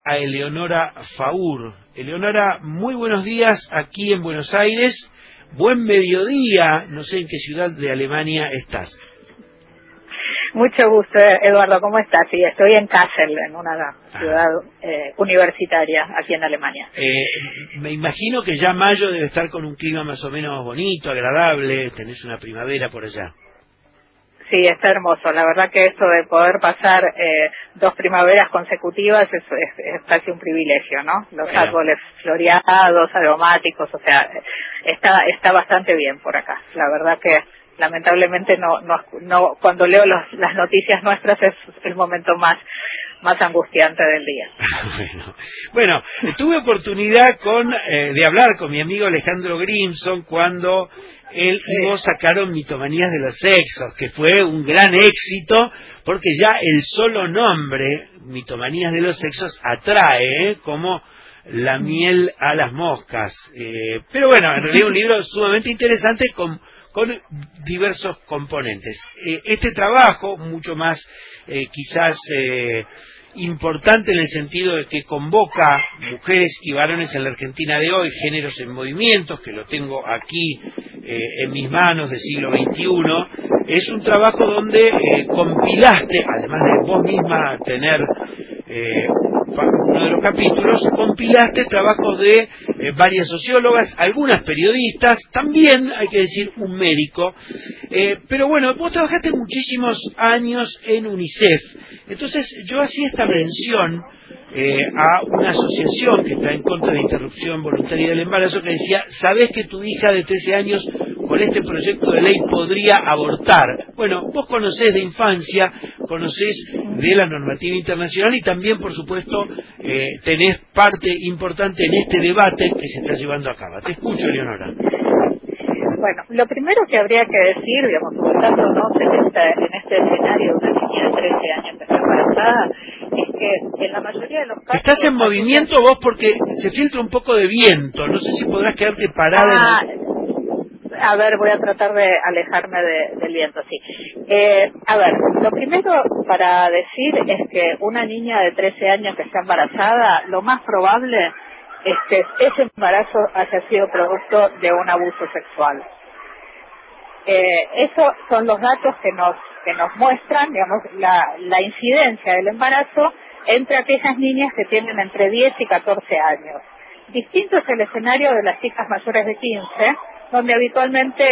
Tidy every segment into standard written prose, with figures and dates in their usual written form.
a Eleonora Faur. Eleonora, muy buenos días aquí en Buenos Aires. Buen mediodía, no sé en qué ciudad de Alemania estás. Mucho gusto, Eduardo, ¿cómo estás? Sí, estoy en Kassel, en una ciudad universitaria aquí en Alemania. Me imagino que ya mayo debe estar con un clima más o menos bonito, agradable, tenés una primavera por allá. Sí, está hermoso. La verdad que esto de poder pasar 2 primaveras consecutivas es casi un privilegio, ¿no? Los árboles floreados, aromáticos, o sea, está bastante bien por acá. La verdad que lamentablemente no cuando leo las noticias nuestras es el momento más angustiante del día. Bueno, tuve oportunidad de hablar con mi amigo Alejandro Grimson cuando él y vos sacaron Mitomanías de los Sexos, que fue un gran éxito, porque ya el solo nombre, Mitomanías de los Sexos, atrae, como la miel a las moscas. Pero bueno, en realidad un libro sumamente interesante con diversos componentes. Este trabajo, mucho más quizás importante en el sentido de que convoca mujeres y varones en la Argentina de hoy, géneros en movimientos, que lo tengo aquí en mis manos, del siglo XXI, es un trabajo donde compilaste, además de vos misma tener uno de los capítulos, compilaste trabajos de varias sociólogas, algunas periodistas, también hay que decir un médico, pero bueno, vos trabajaste muchísimos años en UNICEF, entonces yo hacía esta mención a una asociación que está en contra de la interrupción voluntaria del embarazo, que decía, ¿sabés que tu hija de 13 años con este proyecto de ley podría abortar? Bueno, vos conocés de infancia, conocés de la normativa internacional y también, por supuesto, tenés parte importante en este debate que se está llevando a cabo. Te escucho, Eleonora. Bueno, lo primero que habría que decir, digamos, ubicándonos en este escenario de una niña de 13 años que está embarazada, es que en la mayoría de los casos... Estás en movimiento vos porque se filtra un poco de viento, no sé si podrás quedarte parada A ver, voy a tratar de alejarme del viento, sí. A ver, lo primero para decir es que una niña de 13 años que está embarazada, lo más probable es que ese embarazo haya sido producto de un abuso sexual. Esos son los datos que nos muestran, digamos, la incidencia del embarazo entre aquellas niñas que tienen entre 10 y 14 años. Distinto es el escenario de las chicas mayores de 15, donde habitualmente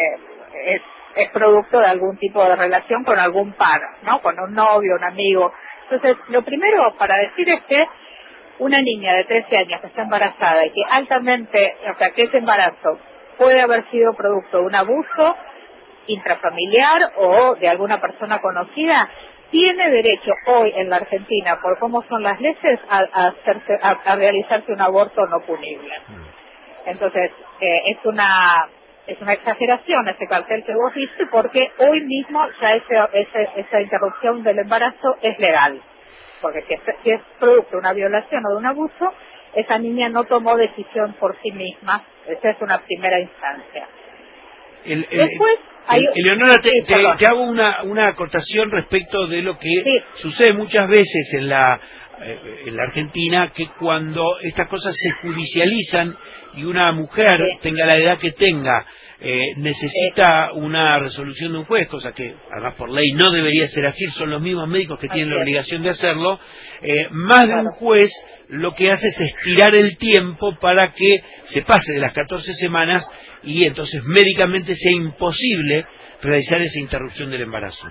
es producto de algún tipo de relación con algún par, ¿no? Con un novio, un amigo. Entonces, lo primero para decir es que una niña de 13 años que está embarazada y que que ese embarazo puede haber sido producto de un abuso intrafamiliar o de alguna persona conocida, tiene derecho hoy en la Argentina, por cómo son las leyes, a realizarse un aborto no punible. Entonces, es una exageración ese cartel que vos viste, porque hoy mismo ya esa interrupción del embarazo es legal. Porque si es producto de una violación o de un abuso, esa niña no tomó decisión por sí misma. Esa es una primera instancia. Después, Eleonora, te hago una acotación respecto de lo que sucede muchas veces en la Argentina, que cuando estas cosas se judicializan y una mujer, tenga la edad que tenga, necesita una resolución de un juez, cosa que además por ley no debería ser así, son los mismos médicos que tienen la obligación de hacerlo, más de un juez lo que hace es estirar el tiempo para que se pase de las 14 semanas y entonces médicamente sea imposible realizar esa interrupción del embarazo.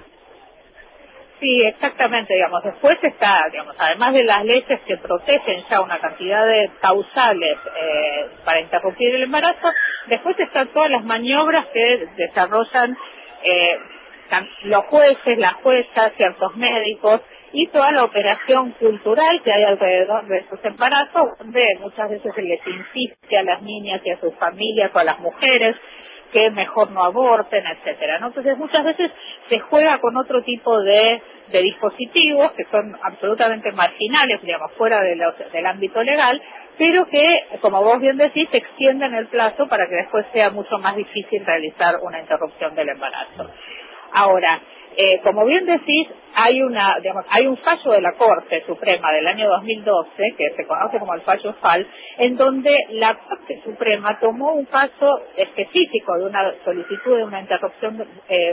Sí, exactamente, digamos, después está, digamos, además de las leyes que protegen ya una cantidad de causales para interrumpir el embarazo, después están todas las maniobras que desarrollan los jueces, las juezas, ciertos médicos y toda la operación cultural que hay alrededor de estos embarazos, donde muchas veces se les insiste a las niñas y a sus familias o a las mujeres que mejor no aborten, etcétera, ¿no? Entonces muchas veces se juega con otro tipo de dispositivos que son absolutamente marginales, digamos, fuera del ámbito legal, pero que, como vos bien decís, extienden el plazo para que después sea mucho más difícil realizar una interrupción del embarazo. Ahora, Como bien decís, hay un fallo de la Corte Suprema del año 2012, que se conoce como el fallo FAL, en donde la Corte Suprema tomó un caso específico de una solicitud de una interrupción,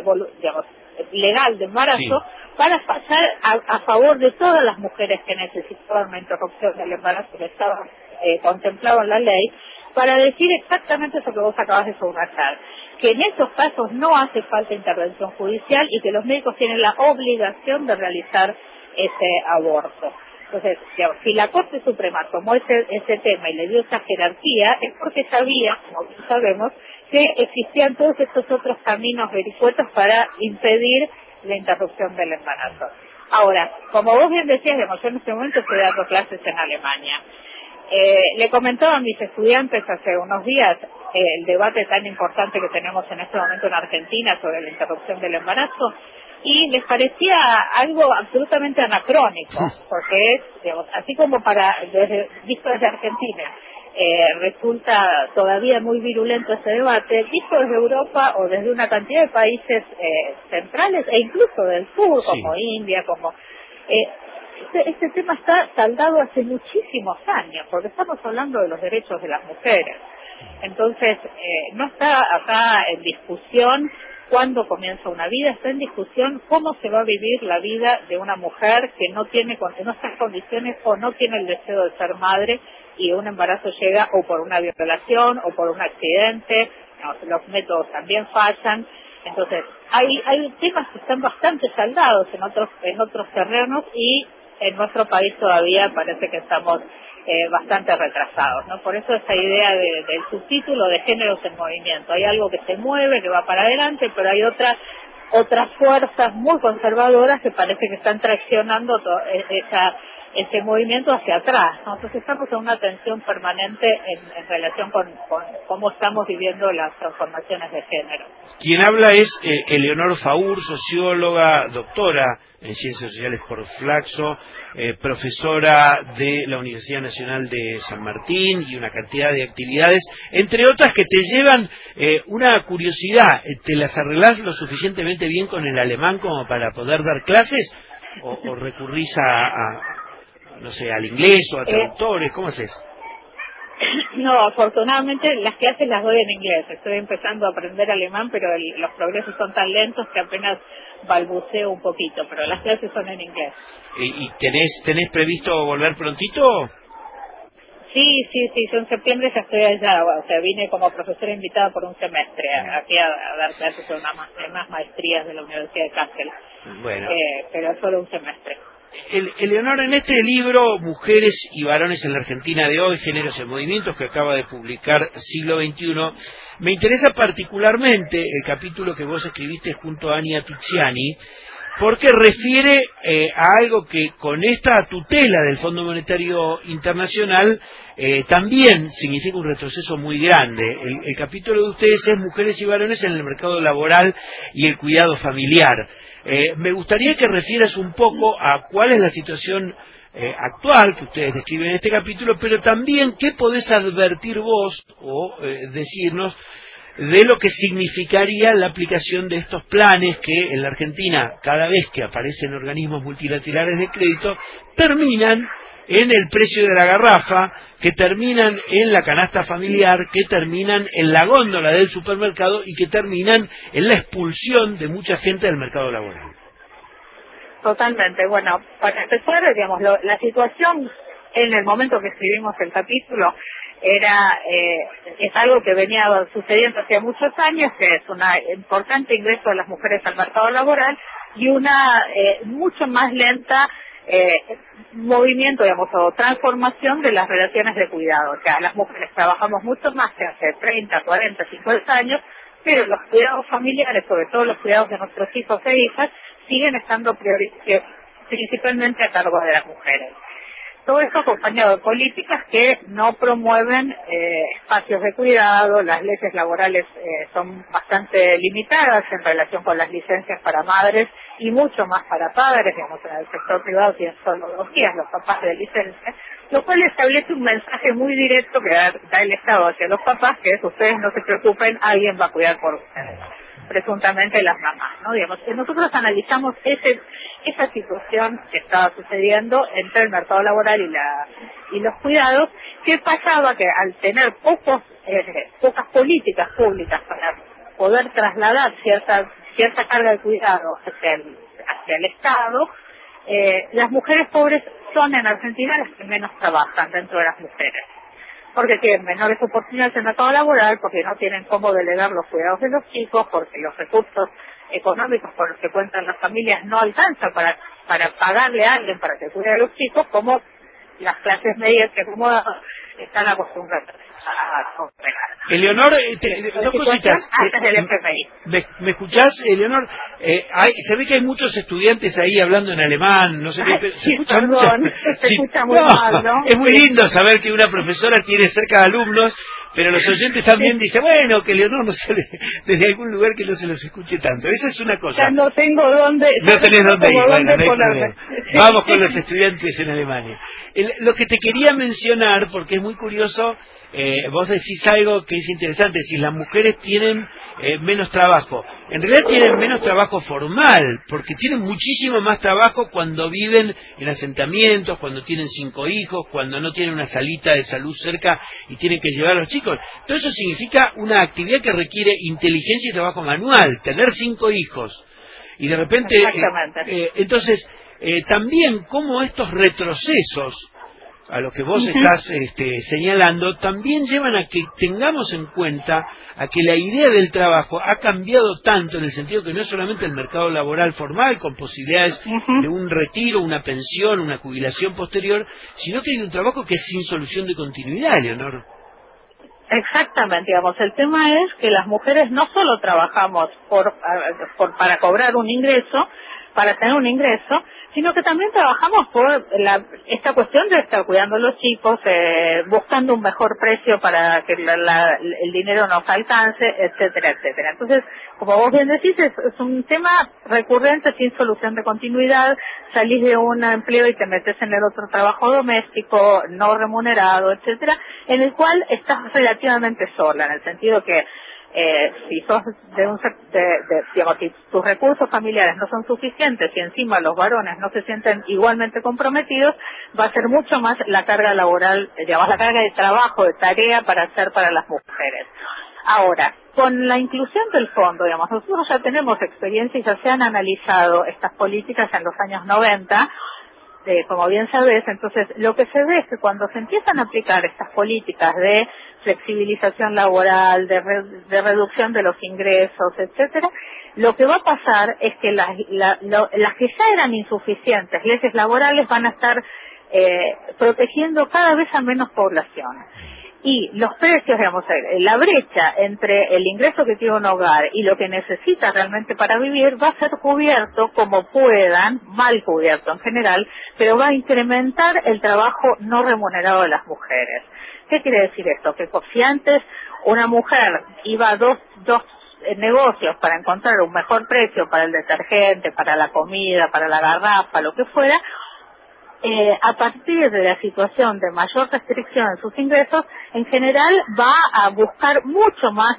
legal de embarazo, sí, para pasar a favor de todas las mujeres que necesitaban una interrupción del embarazo que estaba contemplado en la ley, para decir exactamente eso que vos acabas de subrayar, que en esos casos no hace falta intervención judicial y que los médicos tienen la obligación de realizar ese aborto. Entonces, digamos, si la Corte Suprema tomó ese tema y le dio esa jerarquía, es porque sabía, como sabemos, que existían todos estos otros caminos vericuetos para impedir la interrupción del embarazo. Ahora, como vos bien decías, digamos, yo en este momento estoy dando clases en Alemania. Le comentaba a mis estudiantes hace unos días el debate tan importante que tenemos en este momento en Argentina sobre la interrupción del embarazo y les parecía algo absolutamente anacrónico, porque es, digamos, así como visto desde Argentina, resulta todavía muy virulento ese debate, visto desde Europa o desde una cantidad de países centrales e incluso del sur, sí, como India, como... Este tema está saldado hace muchísimos años, porque estamos hablando de los derechos de las mujeres. Entonces, no está acá en discusión cuándo comienza una vida, está en discusión cómo se va a vivir la vida de una mujer que no está en condiciones o no tiene el deseo de ser madre y un embarazo llega o por una violación o por un accidente, los métodos también fallan. Entonces, hay temas que están bastante saldados en otros terrenos y en nuestro país todavía parece que estamos bastante retrasados, ¿no? Por eso esa idea del subtítulo de géneros en movimiento. Hay algo que se mueve, que va para adelante, pero hay otras fuerzas muy conservadoras que parece que están traccionando ese movimiento hacia atrás, ¿no? Entonces estamos en una tensión permanente en relación con cómo estamos viviendo las transformaciones de género. Quien habla es Eleonor Faur, socióloga, doctora en Ciencias Sociales por Flaxo, profesora de la Universidad Nacional de San Martín y una cantidad de actividades, entre otras que te llevan una curiosidad. ¿Te las arreglás lo suficientemente bien con el alemán como para poder dar clases? ¿O recurrís no sé, al inglés o a traductores? ¿Cómo haces? No, afortunadamente las clases las doy en inglés. Estoy empezando a aprender alemán, pero los progresos son tan lentos que apenas balbuceo un poquito, pero las clases son en inglés. ¿Y tenés previsto volver prontito? Sí, yo en septiembre ya estoy allá, o sea, vine como profesora invitada por un semestre aquí a dar clases en unas maestrías de la Universidad de Kassel. Bueno. Pero es solo un semestre. Eleonor, en este libro, Mujeres y Varones en la Argentina de hoy, Géneros en Movimientos, que acaba de publicar Siglo XXI, me interesa particularmente el capítulo que vos escribiste junto a Ania Tiziani, porque refiere a algo que con esta tutela del Fondo Monetario Internacional también significa un retroceso muy grande. El capítulo de ustedes es Mujeres y Varones en el mercado laboral y el cuidado familiar. Me gustaría que refieras un poco a cuál es la situación actual que ustedes describen en este capítulo, pero también qué podés advertir vos o decirnos de lo que significaría la aplicación de estos planes que en la Argentina, cada vez que aparecen organismos multilaterales de crédito, terminan en el precio de la garrafa, que terminan en la canasta familiar, que terminan en la góndola del supermercado y que terminan en la expulsión de mucha gente del mercado laboral. Totalmente. Bueno, para empezar, digamos, la situación en el momento que escribimos el capítulo es algo que venía sucediendo hace muchos años, que es un importante ingreso de las mujeres al mercado laboral y una mucho más lenta movimiento, digamos, o transformación de las relaciones de cuidado. O sea, las mujeres trabajamos mucho más que hace 30, 40, 50 años, pero los cuidados familiares, sobre todo los cuidados de nuestros hijos e hijas, siguen estando principalmente a cargo de las mujeres. Todo esto acompañado de políticas que no promueven espacios de cuidado. Las leyes laborales son bastante limitadas en relación con las licencias para madres y mucho más para padres. Digamos, en el sector privado tienen solo 2 días los papás de licencia, lo cual establece un mensaje muy directo que da el Estado hacia los papás, que es: ustedes no se preocupen, alguien va a cuidar por ustedes. presuntamente las mamás, ¿no? Digamos, nosotros analizamos esa situación que estaba sucediendo entre el mercado laboral y los cuidados. ¿Qué pasaba? Que al tener pocas políticas públicas para poder trasladar cierta carga de cuidado hacia el Estado, las mujeres pobres son en Argentina las que menos trabajan dentro de las mujeres, porque tienen menores oportunidades en el mercado laboral, porque no tienen cómo delegar los cuidados de los chicos, porque los recursos económicos con los que cuentan las familias no alcanzan para pagarle a alguien para que cuide a los chicos, como las clases medias que como están acostumbradas a operar. Eleonor, dos cositas. Antes del FMI. ¿Me escuchás, Eleonor? Se ve que hay muchos estudiantes ahí hablando en alemán, no sé qué. ¿Se escucha mucho? Se escucha muy mal, ¿no? Es muy lindo saber que una profesora tiene cerca de alumnos, pero los oyentes también dicen, bueno, que Eleonor no sale desde algún lugar que no se los escuche tanto. Esa es una cosa. Ya no tengo dónde. No tenés dónde ir, bueno, no hay problema. Sí. Vamos con los estudiantes en Alemania. Lo que te quería mencionar, porque es muy curioso, vos decís algo que es interesante, si las mujeres tienen menos trabajo. En realidad tienen menos trabajo formal, porque tienen muchísimo más trabajo cuando viven en asentamientos, cuando tienen 5 hijos, cuando no tienen una salita de salud cerca y tienen que llevar a los chicos. Todo eso significa una actividad que requiere inteligencia y trabajo manual, tener 5 hijos. Y de repente, entonces, también como estos retrocesos a lo que vos estás señalando, también llevan a que tengamos en cuenta a que la idea del trabajo ha cambiado tanto en el sentido que no es solamente el mercado laboral formal con posibilidades de un retiro, una pensión, una jubilación posterior, sino que hay un trabajo que es sin solución de continuidad, Leonor. Exactamente, digamos, el tema es que las mujeres no solo trabajamos para cobrar un ingreso, para tener un ingreso, sino que también trabajamos por esta cuestión de estar cuidando a los chicos, buscando un mejor precio para que el dinero nos alcance, etcétera, etcétera. Entonces, como vos bien decís, es un tema recurrente sin solución de continuidad. Salís de un empleo y te metes en el otro trabajo doméstico, no remunerado, etcétera, en el cual estás relativamente sola, en el sentido que si sos digamos, si tus recursos familiares no son suficientes y encima los varones no se sienten igualmente comprometidos, va a ser mucho más la carga laboral, digamos, la carga de trabajo, de tarea para hacer para las mujeres. Ahora, con la inclusión del fondo, digamos, nosotros ya tenemos experiencia y ya se han analizado estas políticas en los años 90, como bien sabes. Entonces lo que se ve es que cuando se empiezan a aplicar estas políticas de flexibilización laboral, de reducción de los ingresos, etcétera, lo que va a pasar es que las que ya eran insuficientes leyes laborales van a estar protegiendo cada vez a menos población. Y los precios, digamos, la brecha entre el ingreso que tiene un hogar y lo que necesita realmente para vivir va a ser cubierto como puedan, mal cubierto en general, pero va a incrementar el trabajo no remunerado de las mujeres. ¿Qué quiere decir esto? Que si antes una mujer iba a dos negocios para encontrar un mejor precio para el detergente, para la comida, para la garrafa, lo que fuera, a partir de la situación de mayor restricción en sus ingresos, en general va a buscar mucho más,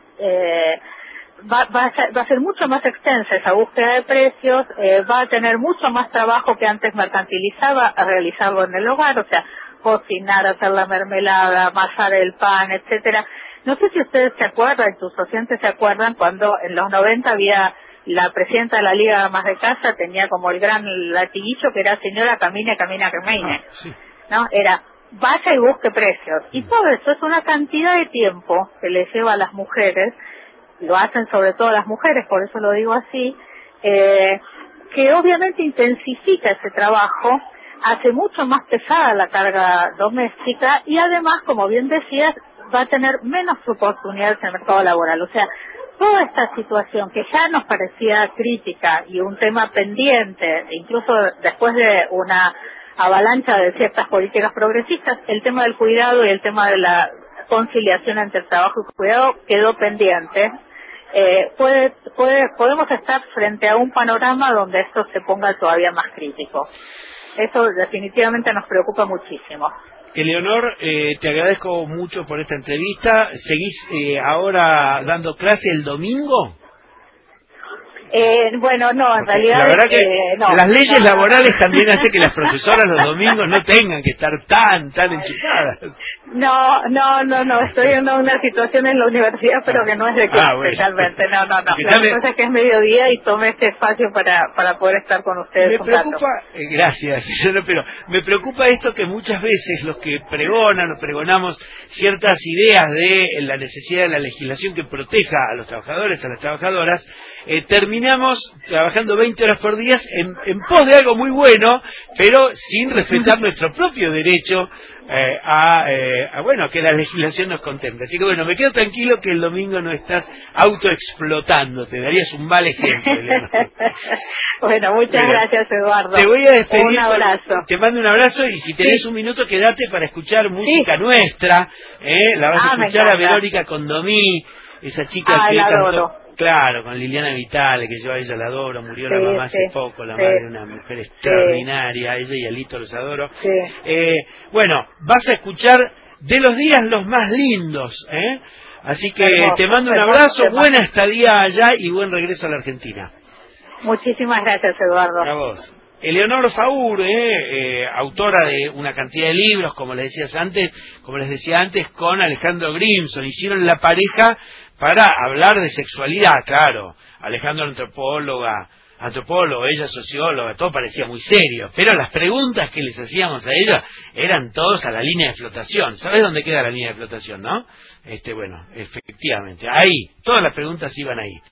va a ser mucho más extensa esa búsqueda de precios, va a tener mucho más trabajo que antes mercantilizaba a realizarlo en el hogar, o sea, cocinar, hacer la mermelada, amasar el pan, etcétera. No sé si ustedes se acuerdan, tus oyentes se acuerdan, cuando en los 90 había la presidenta de la Liga de Amas de Casa, tenía como el gran latiguillo que era señora camine, Sí. ¿no? Era vaya y busque precios. Y todo eso es una cantidad de tiempo que le lleva a las mujeres, lo hacen sobre todo las mujeres, por eso lo digo así, que obviamente intensifica ese trabajo, hace mucho más pesada la carga doméstica y además, como bien decías, va a tener menos oportunidades en el mercado laboral. O sea, toda esta situación que ya nos parecía crítica y un tema pendiente, incluso después de una avalancha de ciertas políticas progresistas, el tema del cuidado y el tema de la conciliación entre el trabajo y el cuidado quedó pendiente. Podemos estar frente a un panorama donde esto se ponga todavía más crítico. Eso definitivamente nos preocupa muchísimo. Eleonor, te agradezco mucho por esta entrevista. ¿Seguís ahora dando clase el domingo? Bueno, no, en Porque realidad... la verdad que no, las leyes no, laborales también hacen que las profesoras los domingos no tengan que estar tan enchufadas. No, estoy en una situación en la universidad, pero que no es de clase, Bueno. realmente, no. La Porque cosa es que es mediodía y tomé este espacio para poder estar con ustedes me un preocupa, rato. gracias, pero me preocupa esto que muchas veces los que pregonan o pregonamos ciertas ideas de la necesidad de la legislación que proteja a los trabajadores, a las trabajadoras, terminamos trabajando 20 horas por día en pos de algo muy bueno, pero sin respetar nuestro propio derecho bueno, que la legislación nos contemple. Así que bueno, me quedo tranquilo que el domingo no estás autoexplotando, te darías un mal ejemplo, Eleonor. Bueno, muchas gracias, Eduardo. Te voy a despedir. Un abrazo. Te mando un abrazo y si tenés un minuto quédate para escuchar música nuestra, la vas a escuchar a Verónica Condomí, esa chica que la cantó, adoro. claro, con Liliana Vitale, que yo a ella la adoro, murió la mamá hace poco, la madre, una mujer extraordinaria, ella y Alito los adoro. Bueno, vas a escuchar de los días los más lindos, así que te mando un abrazo, buena estadía allá y buen regreso a la Argentina. Muchísimas gracias, Eduardo. A vos. Eleonor Faur, autora de una cantidad de libros, como les decía antes, con Alejandro Grimson, hicieron la pareja para hablar de sexualidad, claro. Alejandro antropólogo, ella socióloga, todo parecía muy serio, pero las preguntas que les hacíamos a ella eran todos a la línea de flotación. ¿Sabés dónde queda la línea de flotación, no? Bueno, efectivamente, ahí, todas las preguntas iban ahí.